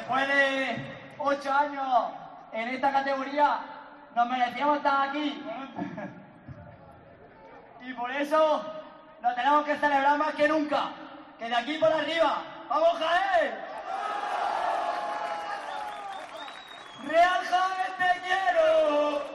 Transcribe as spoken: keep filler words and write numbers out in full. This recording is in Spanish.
después de ocho años en esta categoría, nos merecíamos estar aquí. Y por eso lo tenemos que celebrar más que nunca. Que de aquí por arriba, ¡vamos Jaén! ¡Real Jaén te quiero!